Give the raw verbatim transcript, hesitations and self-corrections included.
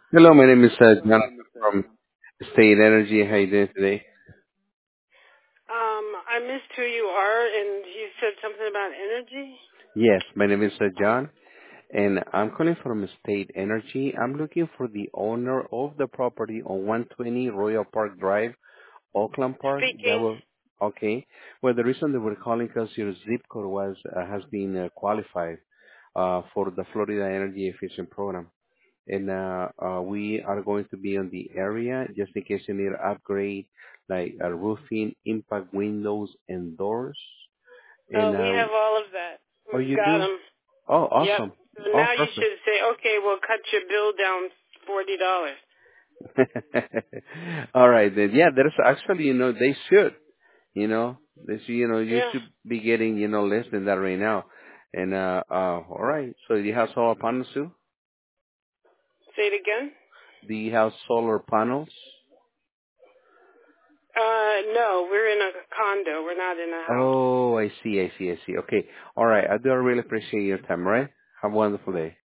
Hello, my name is uh, Jonathan from State Energy. How you doing today? Um, I missed who you are, and you said something about energy. Yes, my name is uh, John, and I'm calling from State Energy. I'm looking for the owner of the property on one twenty Royal Park Drive, Oakland Park. That Speaking. will okay. Well, the reason that we're calling because your zip code was uh, has been uh, qualified uh, for the Florida Energy Efficient Program. And uh, uh, we are going to be on the area just in case you need to upgrade like uh, roofing, impact windows and doors. And Oh, we uh, have all of that. oh, We've you got do? them. Oh, Yep. awesome. So Oh, now you perfect. should say, okay, we'll cut your bill down forty dollars. All right then. Yeah, there's actually, you know, they should, you know, they should, you know, you Yeah. should be getting, you know, less than that right now. And uh, uh, all right. So do you have solar panels too? Say it again. Do you have solar panels? Uh, no, we're in a condo. We're not in a house. Oh, I see, I see, I see. Okay. All right. I do really appreciate your time, all right? Have a wonderful day.